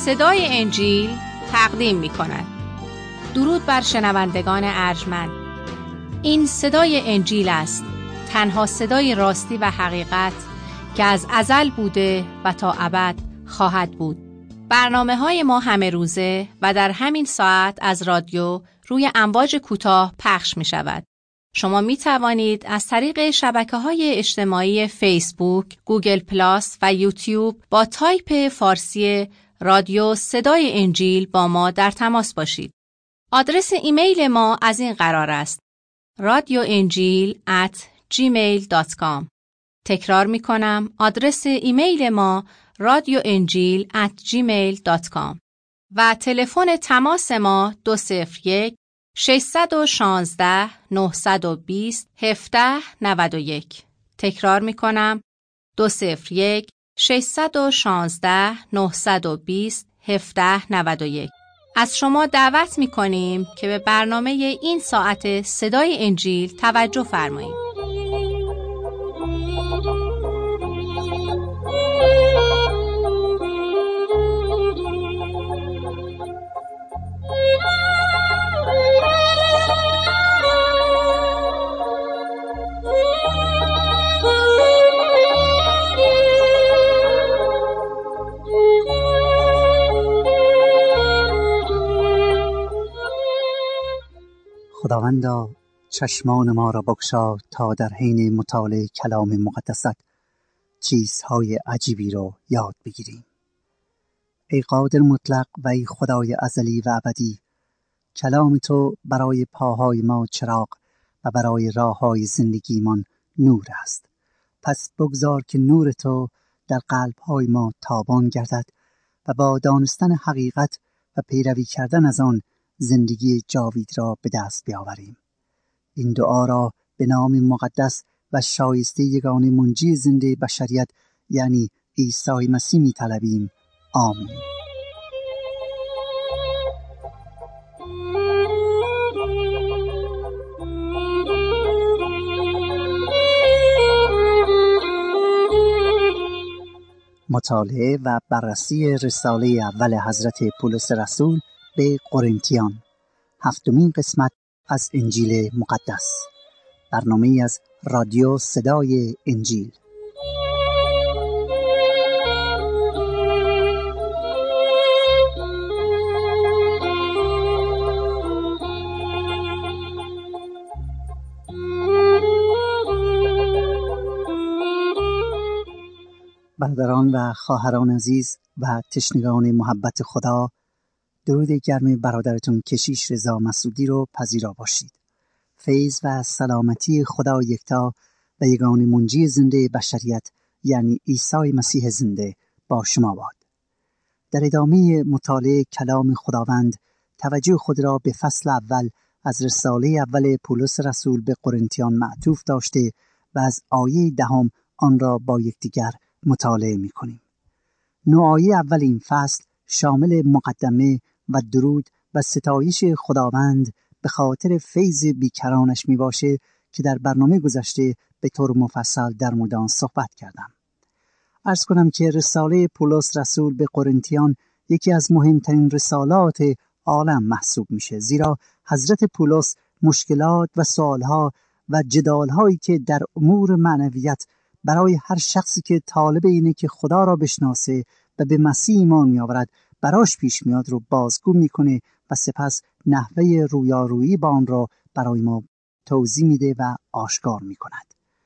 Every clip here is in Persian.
صدای انجیل تقدیم می کند. درود بر شنوندگان ارجمند. این صدای انجیل است، تنها صدای راستی و حقیقت که از ازل بوده و تا ابد خواهد بود. برنامه‌های ما همه روزه و در همین ساعت از رادیو روی امواج کوتاه پخش می شود. شما می توانید از طریق شبکه‌های اجتماعی فیسبوک، گوگل پلاس و یوتیوب با تایپ فارسی رادیو صدای انجیل با ما در تماس باشید. آدرس ایمیل ما از این قرار است: radioenjil@gmail.com. تکرار می کنم، آدرس ایمیل ما radioenjil@gmail.com و تلفن تماس ما 201 616 920 1791. تکرار می کنم، 201 616 920 1791. از شما دعوت می کنیم که به برنامه این ساعت صدای انجیل توجه فرمایید. خداوندا، چشمان ما را بگشا تا در حین مطالعه کلام مقدست چیزهای عجیبی را یاد بگیریم. ای قادر مطلق و ای خدای ازلی و ابدی، کلام تو برای پاهای ما چراغ و برای راههای زندگیمان نور است. پس بگذار که نور تو در قلبهای ما تابان گردد و با دانستن حقیقت و پیروی کردن از آن زندگی جاوید را به دست بیاوریم. این دعا را به نام مقدس و شایسته یگانه منجی زنده بشریت یعنی عیسی مسیح می طلبیم. آمین. مطالعه و بررسی رساله اول حضرت پولس رسول به قرنتیان، 7مین قسمت از انجیل مقدس، برنامه از رادیو صدای انجیل. برادران و خواهران عزیز و تشنگان محبت خدا، درود گرم برادرتون کشیش رضا مسعودی رو پذیرا باشید. فیض و سلامتی خدا یکتا و یگانه منجی زنده بشریت یعنی عیسی مسیح زنده با شما باد. در ادامه مطالعه کلام خداوند توجه خود را به فصل اول از رساله اول پولس رسول به قرنتیان معطوف داشته و از آیه 10 آن را با یکدیگر مطالعه می‌کنیم. 9 آیه اول این فصل شامل مقدمه و درود و ستایش خداوند به خاطر فیض بیکرانش می باشه که در برنامه گذشته به طور مفصل در مورد آن صحبت کردم. عرض کنم که رساله پولس رسول به قرنتیان یکی از مهمترین رسالات عالم محسوب میشه، زیرا حضرت پولس مشکلات و سوالها و جدالهایی که در امور معنویت برای هر شخصی که طالب اینه که خدا را بشناسه و به مسیح ایمان می‌آورد براش پیش میاد رو بازگو میکنه و سپس نحوه رویارویی با آن را برای ما توضیح میده و آشکار میکند.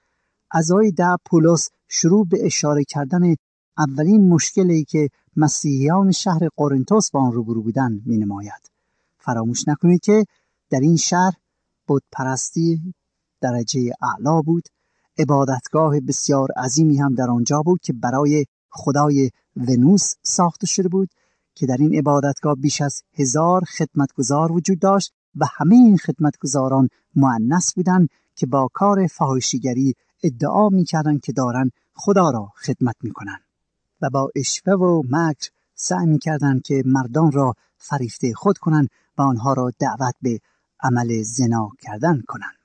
از آیه 10 پولس شروع به اشاره کردن اولین مشکلی که مسیحیان شهر قرنتوس با آن روبرو بودن مینماید. فراموش نکنید که در این شهر بت پرستی درجه اعلا بود. عبادتگاه بسیار عظیمی هم در آنجا بود که برای خدای ونوس ساخته شده بود که در این عبادتگاه بیش از 1000 خدمتگزار وجود داشت و همه این خدمتگزاران مؤنث بودند که با کار فاحشه‌گری ادعا می‌کردند که دارن خدا را خدمت می‌کنند و با عشوه و مکر سعی می‌کردند که مردان را فریفته خود کنند و آنها را دعوت به عمل زنا کردن کنند.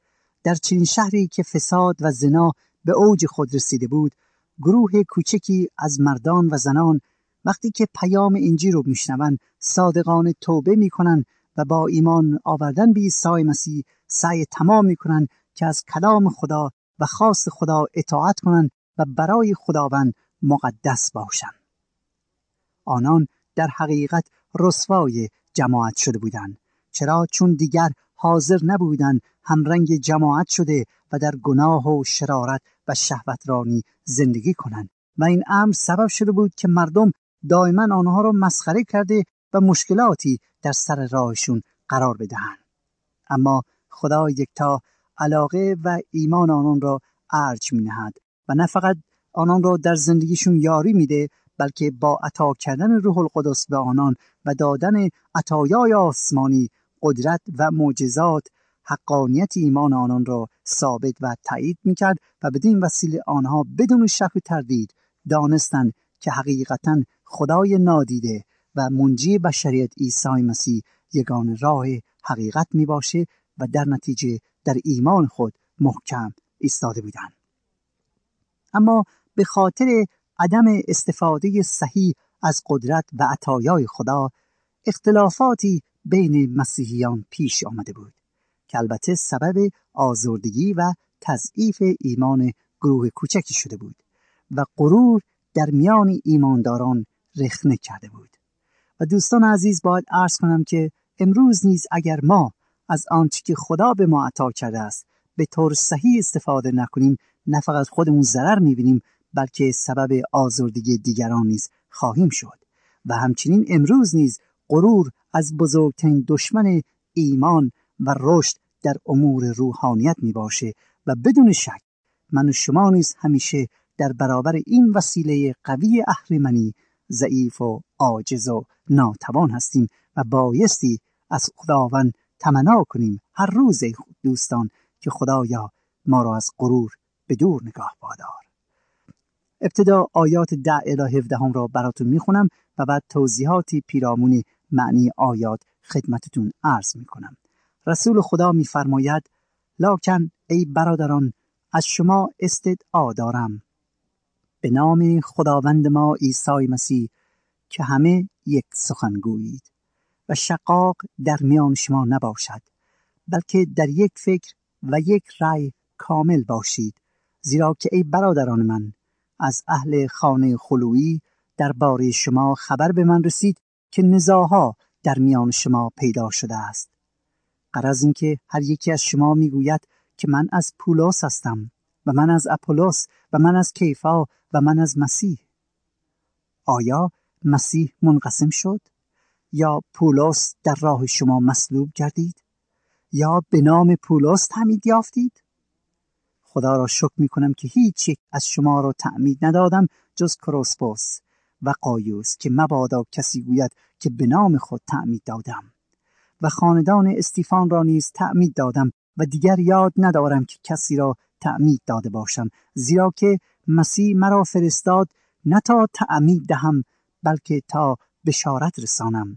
در چنین شهری که فساد و زنا به اوج خود رسیده بود، گروه کوچکی از مردان و زنان وقتی که پیام انجیل رو میشنون صادقانه توبه میکنن و با ایمان آوردن به عیسی مسیح سعی تمام میکنن که از کلام خدا و خواست خدا اطاعت کنن و برای خداوند مقدس باشند. آنان در حقیقت رسوای جماعت شده بودند، چرا؟ چون دیگر حاضر نبودند همرنگ جماعت شده و در گناه و شرارت و شهوترانی زندگی کنند و این امر سبب شده بود که مردم دائما آنها را مسخره کرده و مشکلاتی در سر راهشون قرار بدهند. اما خدا یکتا علاقه و ایمان آنان را ارج می‌نهد و نه فقط آنان را در زندگیشون یاری میده، بلکه با عطا کردن روح القدس به آنان و دادن عطایای آسمانی قدرت و معجزات حقانیت ایمان آنان را ثابت و تایید میکرد و بدین وسیله آنها بدون شک و تردید دانستند که حقیقتاً خدای نادیده و منجی بشریت عیسی مسیح یگانه راه حقیقت میباشه و در نتیجه در ایمان خود محکم ایستاده بودند. اما به خاطر عدم استفاده صحیح از قدرت و عطایای خدا اختلافاتی بین مسیحیان پیش آمده بود که البته سبب آزردگی و تضعیف ایمان گروه کوچکی شده بود و غرور در میان ایمانداران رخنه کرده بود. و دوستان عزیز، باید عرض کنم که امروز نیز اگر ما از آنچه که خدا به ما عطا کرده است به طور صحیح استفاده نکنیم، نه فقط خودمون ضرر می‌بینیم بلکه سبب آزردگی دیگران نیز خواهیم شد. و همچنین امروز نیز غرور از بزرگترین دشمن ایمان و رشد در امور روحانیت میباشه و بدون شک من و شما نیز همیشه در برابر این وسیله قوی اهریمنی ضعیف و عاجز و ناتوان هستیم و بایستی از خداوند تمنا کنیم هر روز دوستان که خدایا ما را از غرور به دور نگاه دار. ابتدا آیات 10 الی 17 را براتون میخونم و بعد توضیحاتی پیرامون معنی آیات خدمتتون عرض میکنم. رسول خدا میفرماید: لکن ای برادران، از شما استدعا دارم به نام خداوند ما عیسی مسیح که همه یک سخن گویید و شقاق در میان شما نباشد، بلکه در یک فکر و یک رأی کامل باشید. زیرا که ای برادران من، از اهل خانه خلویی درباره شما خبر به من رسید که نزاعها در میان شما پیدا شده است. غرض این که هر یکی از شما میگوید که من از پولس هستم و من از اپولس و من از کیفا و من از مسیح. آیا مسیح منقسم شد؟ یا پولس در راه شما مصلوب گردید؟ یا به نام پولس تعمید یافتید؟ خدا را شکر میکنم که هیچ یک از شما را تعمید ندادم جز کروسپوس و قایوس، که مبادا کسی گوید که به نام خود تعمید دادم. و خاندان استیفان را نیز تعمید دادم و دیگر یاد ندارم که کسی را تعمید داده باشم، زیرا که مسیح مرا فرستاد نه تا تعمید دهم بلکه تا بشارت رسانم.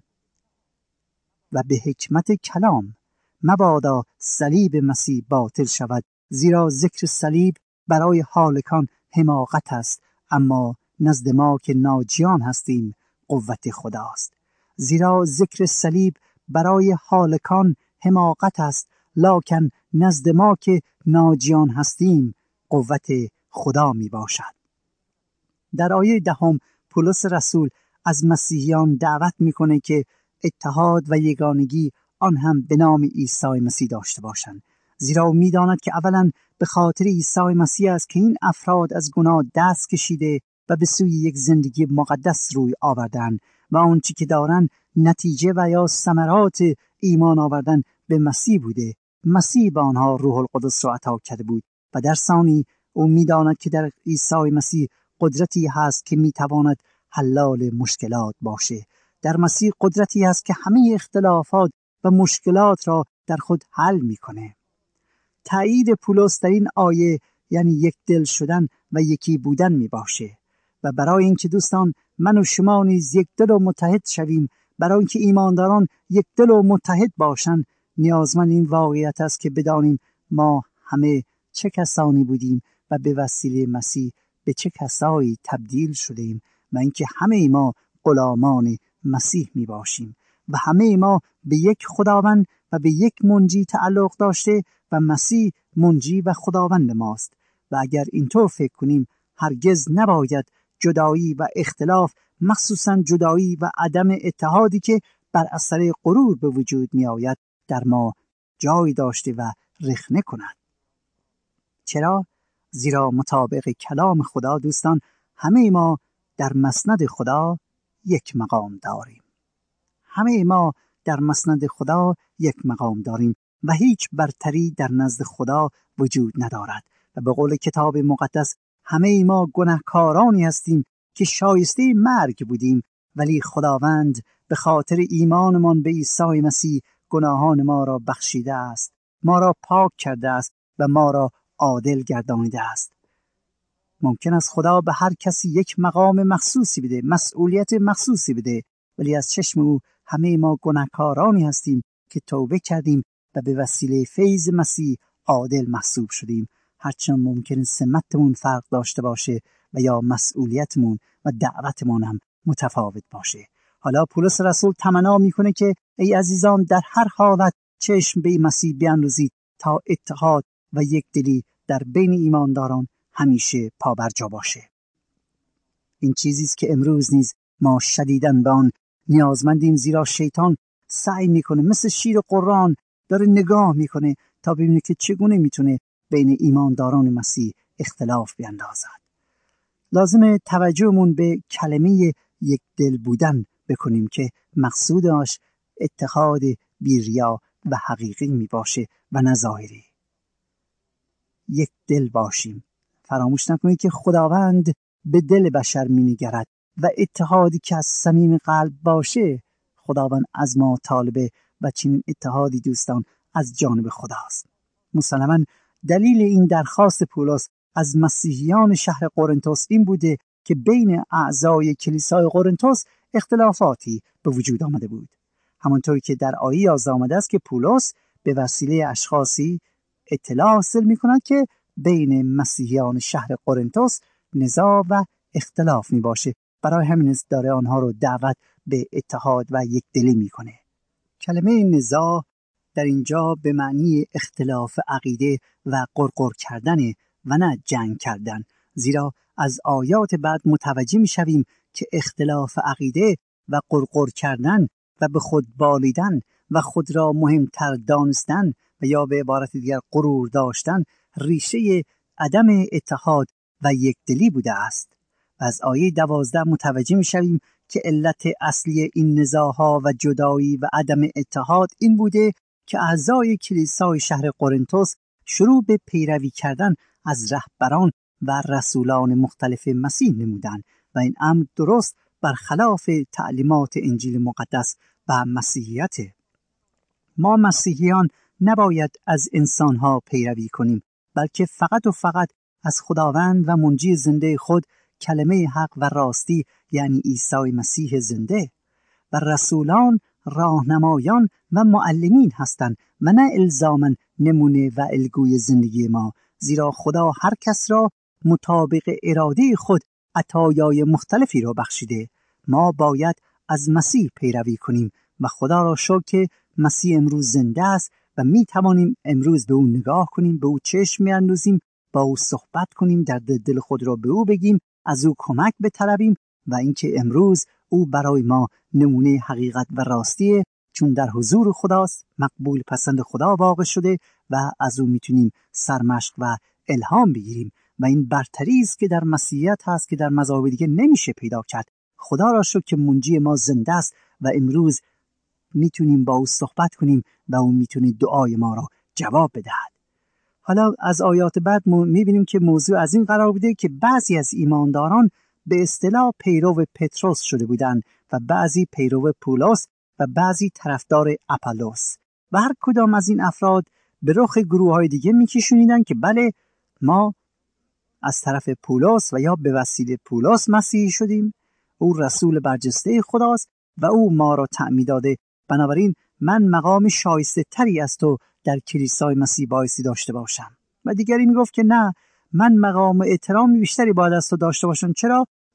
و به حکمت کلام مبادا صلیب مسیح باطل شود، زیرا ذکر صلیب برای هالکان حماقت است، اما نزد ما که ناجیان هستیم قوت خداست. زیرا ذکر صلیب برای هالکان حماقت است، لکن نزد ما که ناجیان هستیم قوت خدا می باشد. در آیه 10 پولس رسول از مسیحیان دعوت میکنه که اتحاد و یگانگی آن هم به نام عیسی مسیح داشته باشند، زیرا می‌داند که اولا به خاطر عیسی مسیح است که این افراد از گناه دست کشیده و به سوی یک زندگی مقدس روی آوردن و آنچه که دارن نتیجه و یا ثمرات ایمان آوردن به مسیح بوده. مسیح به آنها روح القدس را عطا کرده بود و در ثانی او می‌داند که در عیسی مسیح قدرتی هست که می‌تواند حلال مشکلات باشه. در مسیح قدرتی هست که همه اختلافات و مشکلات را در خود حل می‌کنه. تایید پولس در این آیه یعنی یک دل شدن و یکی بودن میباشه و برای اینکه دوستان من و شما نیز یک دل و متحد شویم، برای اینکه ایمانداران یک دل و متحد باشن، نیازمند این واقعیت است که بدانیم ما همه چه کسانی بودیم و به وسیله مسیح به چه کسایی تبدیل شدیم و اینکه همه ما غلامان مسیح می باشیم و همه ما به یک خداوند و به یک منجی تعلق داشته و مسیح منجی و خداوند ماست. و اگر اینطور فکر کنیم هرگز نباید جدایی و اختلاف، مخصوصا جدایی و عدم اتحادی که بر اثر غرور به وجود می آید، در ما جای داشته و رخنه کند. چرا؟ زیرا مطابق کلام خدا دوستان، همه ما در مسند خدا یک مقام داریم. همه ما در مسند خدا یک مقام داریم و هیچ برتری در نزد خدا وجود ندارد. و به قول کتاب مقدس همه ما گناهکارانی هستیم که شایسته مرگ بودیم، ولی خداوند به خاطر ایمانمان به عیسی مسیح گناهان ما را بخشیده است، ما را پاک کرده است و ما را عادل گردانیده است. ممکن است خدا به هر کسی یک مقام مخصوصی بده، مسئولیت مخصوصی بده، ولی از چشم او همه ما گناهکارانی هستیم که توبه کردیم و به وسیله فیض مسیح عادل محسوب شدیم. هرچند ممکن سمتمون فرق داشته باشه و یا مسئولیتمون و دعوتمون هم متفاوت باشه. حالا پولس رسول تمنا میکنه که ای عزیزان در هر حالت چشم به مسیح بیاندازید تا اتحاد و یک دلی در بین ایمانداران همیشه پابرجا باشه. این چیزی است که امروز نیز ما شدیداً به آن نیازمندیم، زیرا شیطان سعی میکنه مثل شیر قرآن داره نگاه میکنه تا ببینه که چگونه میتونه بین ایمانداران مسیح اختلاف بیندازد. لازمه توجهمون به کلمه یک دل بودن بکنیم که مقصودش اتحاد بی‌ریا و حقیقی می باشه و نه ظاهری. یک دل باشیم. فراموش نکنید که خداوند به دل بشر می نگرد و اتحادی که از صمیم قلب باشه خداوند از ما طالبه و چنین اتحادی دوستان از جانب خداست. مسلماً دلیل این درخواست پولس از مسیحیان شهر قرنتس این بوده که بین اعضای کلیسای قرنتس اختلافاتی به وجود آمده بود. همانطوری که در آیه 11 آمده است که پولس به وسیله اشخاصی اطلاع حاصل می کند که بین مسیحیان شهر قرنتس نزاع و اختلاف می باشه. برای همین است داره آنها رو دعوت به اتحاد و یک دلی می کنه. کلمه نزاع در اینجا به معنی اختلاف عقیده و قرقر کردن و نه جنگ کردن، زیرا از آیات بعد متوجه می شویم که اختلاف عقیده و قرقر کردن و به خود بالیدن و خود را مهمتر دانستن و یا به عبارت دیگر غرور داشتن ریشه عدم اتحاد و یکدلی بوده است. و از آیه 12 متوجه می شویم که علت اصلی این نزاع‌ها و جدایی و عدم اتحاد این بوده که اعضای کلیسای شهر قرنتس شروع به پیروی کردن از رهبران و رسولان مختلف مسیح نمودند و این امر درست برخلاف تعلیمات انجیل مقدس و مسیحیت. ما مسیحیان نباید از انسانها پیروی کنیم، بلکه فقط و فقط از خداوند و منجی زنده خود، کلمه حق و راستی یعنی عیسی مسیح زنده. و رسولان راهنمایان و معلمین هستند و نه الزاماً نمونه و الگوی زندگی ما، زیرا خدا هر کس را مطابق اراده خود عطایای مختلفی را بخشیده. ما باید از مسیح پیروی کنیم و خدا را شکر که مسیح امروز زنده است و می توانیم امروز به او نگاه کنیم، به او چشم می‌اندازیم، با او صحبت کنیم، در دل خود را به او بگیم، از او کمک بطلبیم و اینکه امروز او برای ما نمونه حقیقت و راستیه، چون در حضور خداست، مقبول پسند خدا واقع شده و از او میتونیم سرمشق و الهام بگیریم و این برتری است که در مسیحیت هست که در مذاهب دیگه نمیشه پیدا کرد. خدا را شکر که منجی ما زنده است و امروز میتونیم با او صحبت کنیم و او میتونه دعای ما را جواب بدهد. حالا از آیات بعد میبینیم که موضوع از این قرار بوده که بعضی از ایمانداران به اصطلاح پیرو پتروس شده بودند و بعضی پیرو پولس و بعضی طرفدار اپولوس و هر کدام از این افراد به رخ گروه‌های دیگه میکشونیدن که بله ما از طرف پولس و یا به وسیله پولس مسیحی شدیم، او رسول برجسته خداست و او ما را تعمید داده، بنابراین من مقام شایسته تری از تو در کلیسای مسیح بایستی داشته باشم. و دیگری میگفت که نه، من مقام احترام بیشتری باید از تو داشته باشم. چرا؟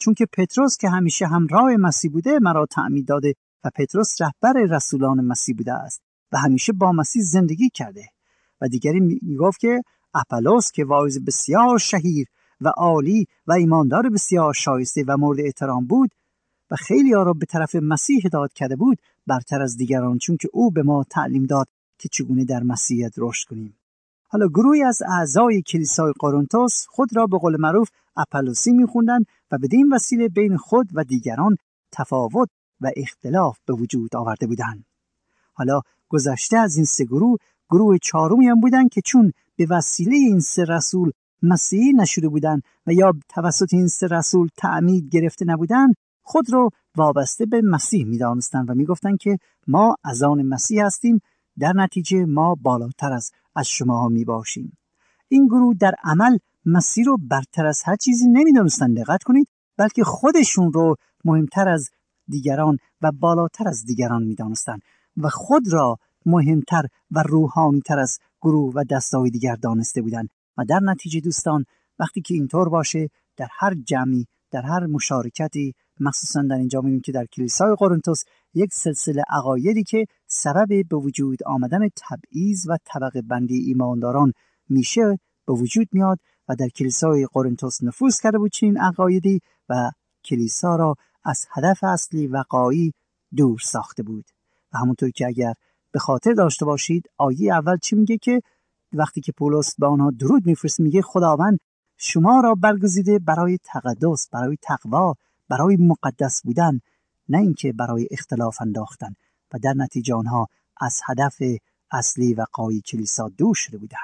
چون که پتروس که همیشه همراه مسیح بوده مرا تعمید داده و پتروس رهبر رسولان مسیح بوده است و همیشه با مسیح زندگی کرده. و دیگری میگفت که اپولوس که واعظ بسیار شهیر و عالی و ایماندار بسیار شایسته و مورد احترام بود و خیلی ها را به طرف مسیح هدایت کرده بود برتر از دیگران، چون که او به ما تعلیم داد که چگونه در مسیحیت رشد کنیم. حالا گروهی از اعضای کلیسای قرنتس خود را به قول معروف اپولوسی می‌خواندند و بدین وسیله بین خود و دیگران تفاوت و اختلاف به وجود آورده بودند. حالا گذشته از این سه گروه چهارمی هم بودند که چون به وسیله این سه رسول مسیحی نشده بودند و یا توسط این سه رسول تعمید گرفته نبودند، خود را وابسته به مسیح می‌دانستند و می‌گفتند که ما از آن مسیح هستیم، در نتیجه ما بالاتر از شما میباشیم. این گروه در عمل مسیح رو برتر از هر چیزی نمی‌دانستند، دقت کنید، بلکه خودشون رو مهمتر از دیگران و بالاتر از دیگران می‌دانستند و خود را مهمتر و روحانی‌تر از گروه و دسته‌های دیگر دانسته بودند. و در نتیجه دوستان، وقتی که اینطور باشه در هر جمعی، در هر مشارکتی، مخصوصا در اینجا می‌بینیم که در کلیسای قرنتس یک سلسله عقایدی که سبب به وجود آمدن تبعیض و طبقه بندی ایمانداران میشه به وجود میاد و در کلیسای قرنتس نفوذ کرده بود چنین عقایدی و کلیسا را از هدف اصلی وقایی دور ساخته بود. و همونطور که اگر به خاطر داشته باشید آیه اول چی میگه که وقتی که پولس به آنها درود میفرسته میگه خداوند شما را برگزیده برای تقدس، برای تقوا، برای مقدس بودن، نه اینکه برای اختلاف انداختن، و در نتیجه آنها از هدف اصلی وقایی کلیسا دور شده بودند.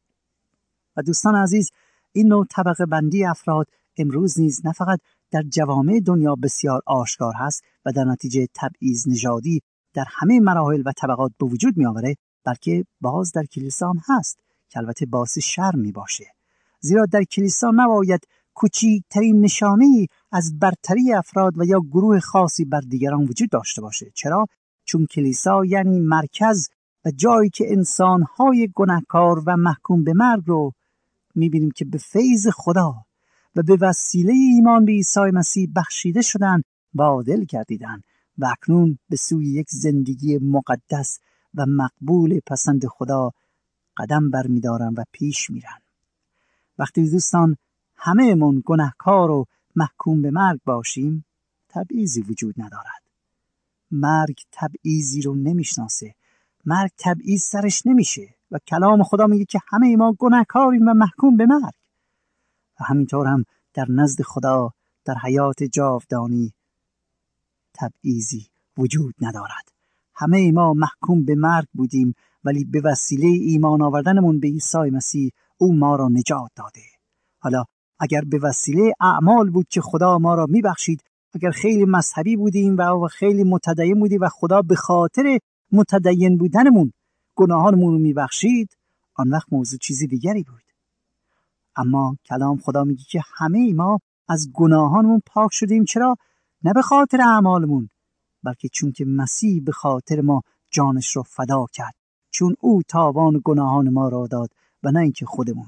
و دوستان عزیز، این نوع طبقه بندی افراد امروز نیز نه فقط در جوامع دنیا بسیار آشکار هست و در نتیجه تبعیض نژادی در همه مراحل و طبقات به وجود می آوره، بلکه باز در کلیسا هم هست که البته باعث شرم می باشه. زیرا در کلیسا نباید کوچکترین نشانه‌ای از برتری افراد و یا گروه خاصی بر دیگران وجود داشته باشه. چرا؟ چون کلیسا یعنی مرکز و جایی که انسان‌های گناهکار و محکوم به مرگ رو می‌بینیم که به فیض خدا و به وسیله ایمان به عیسی مسیح بخشیده شدن و عادل گردیدن و اکنون به سوی یک زندگی مقدس و مقبول پسند خدا قدم برمی‌دارن و پیش میرن. وقتی دوستان همه من گناهکار و محکوم به مرگ باشیم، تبعیضی وجود ندارد. مرگ تبعیضی رو نمیشناسه. مرگ تبعیض سرش نمیشه و کلام خدا میگه که همه ما گناهکاریم و محکوم به مرگ. و همینطور هم در نزد خدا در حیات جاودانی تبعیضی وجود ندارد. همه ما محکوم به مرگ بودیم، ولی به وسیله ایمان آوردنمون به عیسی مسیح او ما را نجات داده. حالا اگر به وسیله اعمال بود که خدا ما را میبخشید، اگر خیلی مذهبی بودیم و خیلی متدین بودیم و خدا به خاطر متدین بودنمون گناهانمون رو میبخشید، آن وقت موضوع چیزی دیگری بود. اما کلام خدا میگه که همه ما از گناهانمون پاک شدیم. چرا؟ نه به خاطر اعمالمون، بلکه چون که مسیح به خاطر ما جانش رو فدا کرد، چون او تاوان گناهان ما را داد و نه اینکه خودمون.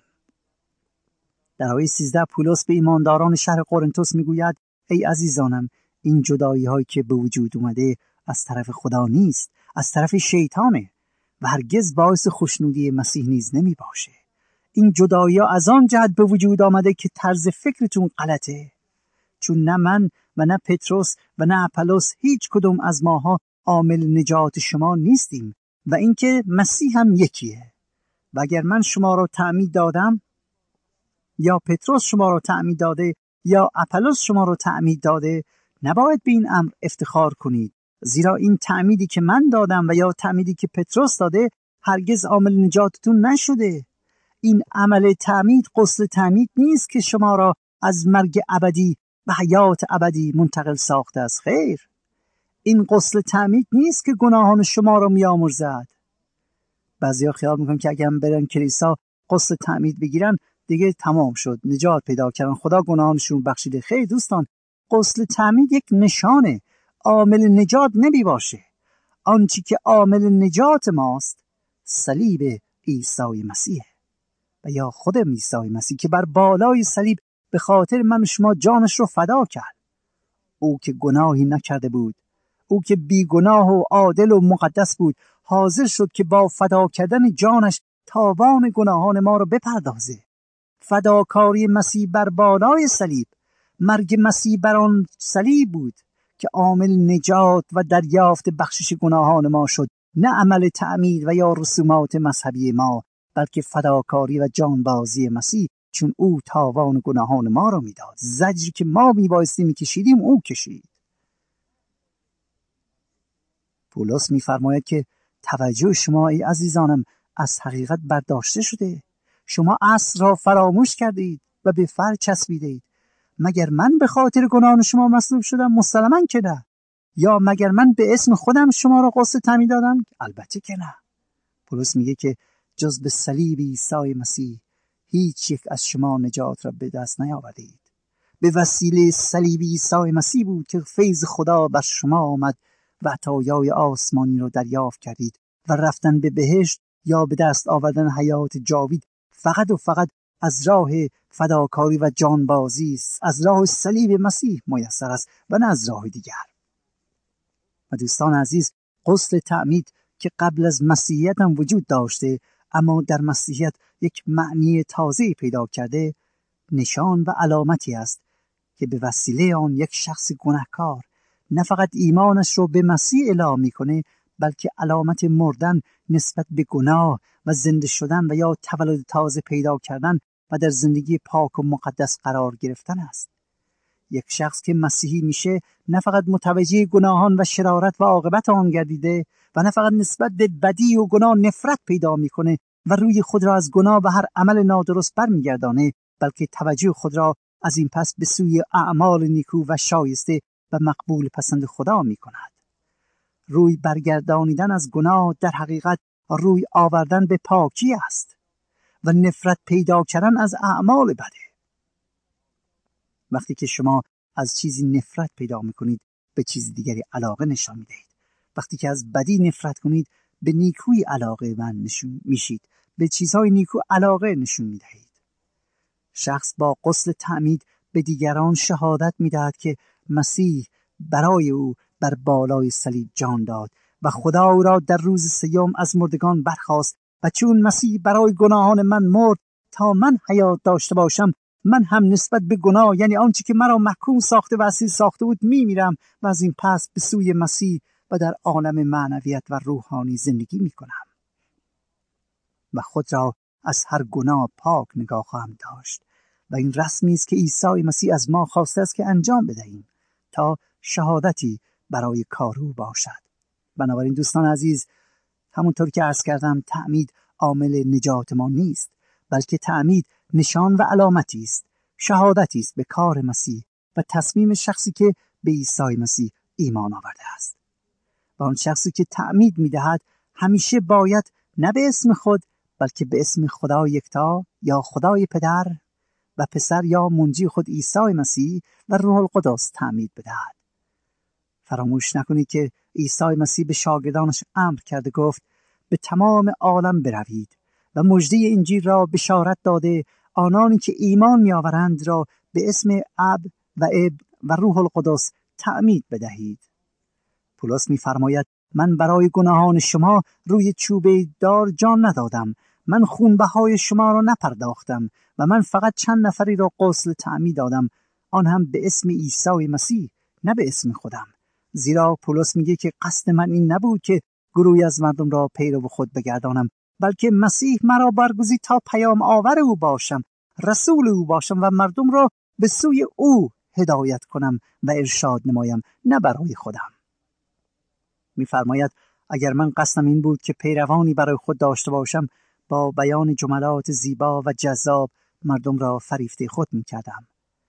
در آیه 13 پولس به ایمانداران شهر قرنتس میگوید ای عزیزانم، این جدایی هایی که به وجود اومده از طرف خدا نیست، از طرف شیطانه و هرگز باعث خوشنودی مسیح نیز نمی باشه. این جدایی ها از آن جهت به وجود آمده که طرز فکرتون غلطه، چون نه من و نه پتروس و نه اپولوس هیچ کدوم از ماها عامل نجات شما نیستیم و اینکه مسیح هم یکیه. و اگر من شما را تعمید دادم یا پتروس شما را تعمید داده یا اپولوس شما را تعمید داده، نباید به این امر افتخار کنید، زیرا این تعمیدی که من دادم و یا تعمیدی که پتروس داده هرگز عامل نجاتتون نشده. این عمل تعمید غسل تعمید نیست که شما را از مرگ ابدی به حیات ابدی منتقل ساخته است. خیر، این غسل تعمید نیست که گناهان شما را میامرزد. بعضیا خیال میکنن که اگر برن کلیسا غسل تعمید بگیرن دیگه تمام شد، نجات پیدا کردن، خدا گناهانشون بخشیده. خیر دوستان، غسل تعمید یک نشانه، عامل نجات نمی باشه. آنچه که عامل نجات ماست صلیب عیسی مسیح و یا خود عیسی مسیح که بر بالای صلیب به خاطر من و شما جانش رو فدا کرد. او که گناهی نکرده بود، او که بی گناه و عادل و مقدس بود، حاضر شد که با فدا کردن جانش تاوان گناهان ما رو بپردازه. فداکاری مسیح بر بالای صلیب، مرگ مسیح بر آن صلیب بود که عامل نجات و دریافت بخشش گناهان ما شد، نه عمل تعمید و یا رسومات مذهبی ما، بلکه فداکاری و جانبازی مسیح، چون او تاوان گناهان ما را میداد. زجری که ما میبایستی میکشیدیم او کشید. پولس میفرماید که توجه شما ای عزیزانم از حقیقت برداشته شده. شما اصل را فراموش کردید و به فرع چسبیدید. مگر من به خاطر گناهان شما مصلوب شدم؟ مسلماً که نه. یا مگر من به اسم خودم شما را غسل تعمید دادم؟ البته که نه. پولس میگه که جز به صلیب عیسی مسیح هیچ یک از شما نجات را به دست نیاوردید. به وسیله صلیب عیسی مسیح بود که فیض خدا بر شما آمد و عطایای آسمانی را دریافت کردید و رفتن به بهشت یا به دست آوردن حیات جاوید فقط و فقط از راه فداکاری و جانبازی است، از راه صلیب مسیح میسر است و نه از راه دیگر. و دوستان عزیز، غسل تعمید که قبل از مسیحیت هم وجود داشته اما در مسیحیت یک معنی تازه پیدا کرده، نشان و علامتی است که به وسیله آن یک شخص گناهکار نه فقط ایمانش رو به مسیح اعلام میکنه، بلکه علامت مردن نسبت به گناه و زنده شدن و یا تولد تازه پیدا کردن و در زندگی پاک و مقدس قرار گرفتن است. یک شخص که مسیحی میشه نه فقط متوجه گناهان و شرارت و عاقبت آن گردیده و نه فقط نسبت به بدی و گناه نفرت پیدا میکنه و روی خود را از گناه و هر عمل نادرست برمیگردانه، بلکه توجه خود را از این پس به سوی اعمال نیکو و شایسته و مقبول پسند خدا میکند. روی برگردانیدن از گناه در حقیقت روی آوردن به پاکی است و نفرت پیدا کردن از اعمال بده. وقتی که شما از چیزی نفرت پیدا میکنید به چیز دیگری علاقه نشان میدهید. وقتی که از بدی نفرت کنید به نیکویی علاقه من نشون میشید، به چیزهای نیکو علاقه نشون میدهید. شخص با غسل تعمید به دیگران شهادت میدهد که مسیح برای او بر بالای صلیب جان داد و خدا او را در روز سیوم از مردگان برخاست و چون مسیح برای گناهان من مرد تا من حیات داشته باشم، من هم نسبت به گناه، یعنی آنچه که مرا محکوم ساخته و اسیر ساخته بود، میمیرم و از این پس به سوی مسیح و در عالم معنویت و روحانی زندگی میکنم و خود را از هر گناه پاک نگاه خواهم داشت. و این رسمی است که عیسی مسیح از ما خواسته است که انجام بدهیم تا شهادتی برای کار او باشد. بنابراین دوستان عزیز، همونطور که عرض کردم، تعمید عامل نجات ما نیست، بلکه تعمید نشان و علامتی است، شهادتی است به کار مسیح و تصمیم شخصی که به عیسی مسیح ایمان آورده است. و آن شخصی که تعمید می‌دهد همیشه باید نه به اسم خود بلکه به اسم خدای یکتا یا خدای پدر و پسر یا منجی خود عیسی مسیح و روح القدس تعمید بدهد. فراموش نکنید که عیسی مسیح به شاگردانش امر کرده، گفت به تمام عالم بروید و مژده انجیل را بشارت داده آنانی که ایمان می‌آورند را به اسم اب و ابن و روح القدس تعمید بدهید. پولس می‌فرماید من برای گناهان شما روی چوبه دار جان ندادم، من خونبهای شما را نپرداختم و من فقط چند نفری را غسل تعمید دادم، آن هم به اسم عیسی مسیح نه به اسم خودم. زیرا پولس میگه که قصد من این نبود که گروهی از مردم را پیرو خود بگردانم، بلکه مسیح مرا برگزید تا پیام آور او باشم، رسول او باشم و مردم را به سوی او هدایت کنم و ارشاد نمایم، نه برای خودم. می‌فرماید اگر من قصدم این بود که پیروانی برای خود داشته باشم، با بیان جملات زیبا و جذاب مردم را فریفته خود می‌کردم.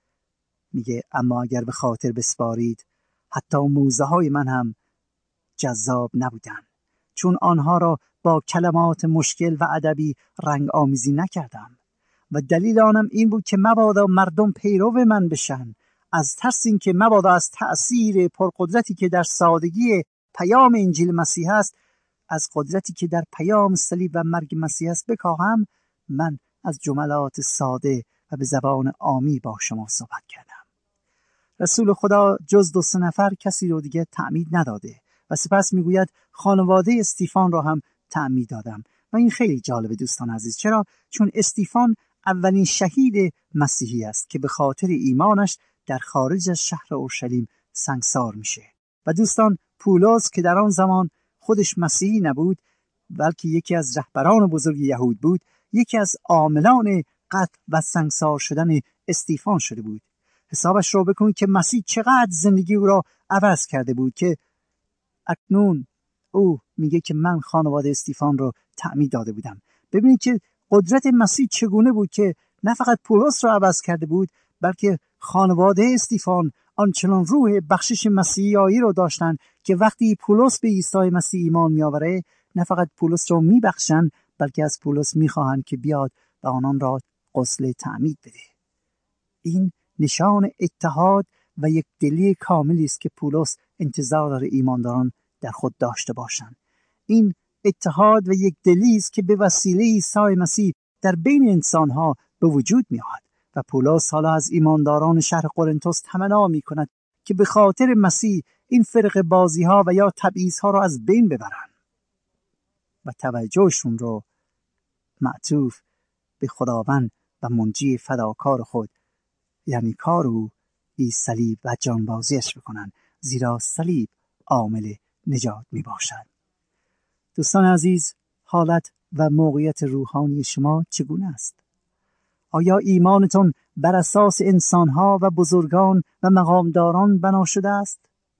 میگه اما اگر به خاطر بسپارید، حتی موزه های من هم جذاب نبودن، چون آنها را با کلمات مشکل و ادبی رنگ آمیزی نکردم و دلیل آنم این بود که مبادا مردم پیرو من بشن، از ترس این که مبادا از تأثیر پرقدرتی که در سادگی پیام انجیل مسیح است، از قدرتی که در پیام صلیب و مرگ مسیح است بکاهم، من از جملات ساده و به زبان عامی با شما صحبت کردم. رسول خدا جز 2 نفر کسی رو دیگه تعمید نداده و سپس میگوید خانواده استیفان را هم تعمید دادم. و این خیلی جالبه دوستان عزیز. چرا؟ چون استیفان اولین شهید مسیحی است که به خاطر ایمانش در خارج از شهر اورشلیم سنگسار میشه. و دوستان، پولس که در آن زمان خودش مسیحی نبود بلکه یکی از رهبران بزرگ یهود بود، یکی از عاملان قتل و سنگسار شدن استیفان شده بود. حسابش رو بکنید که مسیح چقدر زندگی او را عوض کرده بود که اکنون او میگه که من خانواده استیفان رو تعمید داده بودم. ببینید که قدرت مسیح چگونه بود که نه فقط پولس را عوض کرده بود بلکه خانواده استیفان آنچنان روح بخشش مسیحایی رو داشتن که وقتی پولس به عیسی مسیح ایمان میآوره نه فقط پولس رو میبخشن بلکه از پولس میخواهن که بیاد و آنان را غسل تعمید بده. این نشان اتحاد و یک دلی کاملی است که پولس انتظار داره ایمانداران در خود داشته باشند. این اتحاد و یک دلی است که به وسیله عیسی مسیح در بین انسانها به وجود میاد و پولس حالا از ایمانداران شهر قرنتس تمنا میکند که به خاطر مسیح این فرق بازی ها و یا تبعیض ها را از بین ببرن و توجهشون رو معطوف به خداوند و منجی فداکار خود یعنی کار او صلیب و جانبازیش بکنن، زیرا صلیب عامل نجات می باشد. دوستان عزیز، حالت و موقعیت روحانی شما چگونه است؟ آیا ایمانتون بر اساس انسانها و بزرگان و مقامداران بنا شده است؟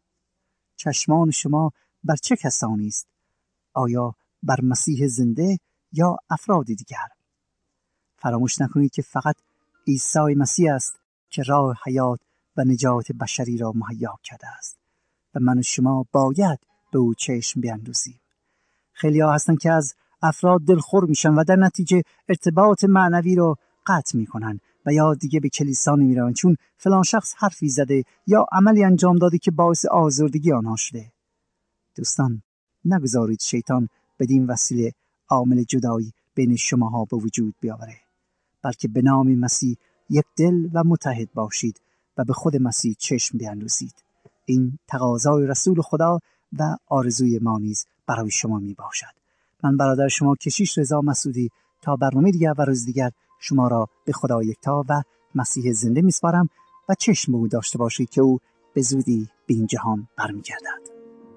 چشمان شما بر چه کسانی است؟ آیا بر مسیح زنده یا افراد دیگر؟ فراموش نکنید که فقط عیسی مسیح است که راه حیات و نجات بشری را مهیا کرده است و من و شما باید به او چشم بیندازیم. خیلی ها هستن که از افراد دلخور میشن و در نتیجه ارتباط معنوی رو قطع میکنن و یا دیگه به کلیسا نمیرن چون فلان شخص حرفی زده یا عملی انجام داده که باعث آزردگی آنها شده. دوستان، نگذارید شیطان بدین وسیله عامل جدایی بین شماها به وجود بیاوره، بلکه به نام مسیح یک دل و متحد باشید و به خود مسیح چشم بیندازید. این تقاضای رسول خدا و آرزوی ما نیز برای شما می باشد. من برادر شما کشیش رضا مسعودی تا برنامه دیگر و روز دیگر شما را به خدا یکتا و مسیح زنده می سپارم و چشم به او داشته باشید که او به زودی به این جهان برمیگردد.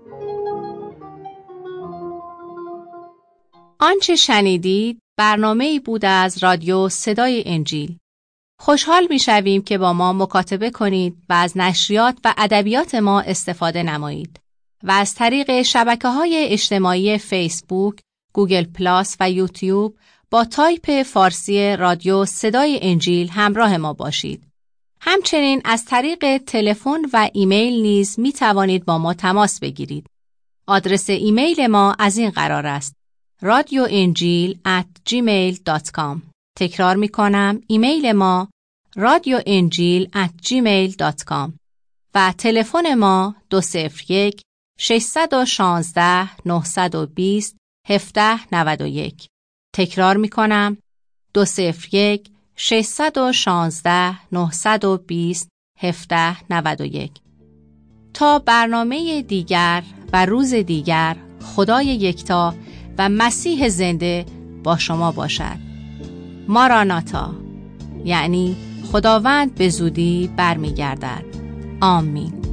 آنچه شنیدید برنامه‌ای بود از رادیو صدای انجیل. خوشحال می‌شویم که با ما مکاتبه کنید و از نشریات و ادبیات ما استفاده نمایید و از طریق شبکه‌های اجتماعی فیسبوک، گوگل پلاس و یوتیوب با تایپ فارسی رادیو صدای انجیل همراه ما باشید. همچنین از طریق تلفن و ایمیل نیز می‌توانید با ما تماس بگیرید. آدرس ایمیل ما از این قرار است: radioenjil@gmail.com. تکرار می‌کنم، ایمیل ما radioenjil@gmail.com و تلفن ما 201 616 920 1791. تکرار می‌کنم، 201 616 920 1791. تا برنامه دیگر و روز دیگر، خدای یکتا و مسیح زنده با شما باشد. ماراناتا، یعنی خداوند به زودی برمیگردد. آمین.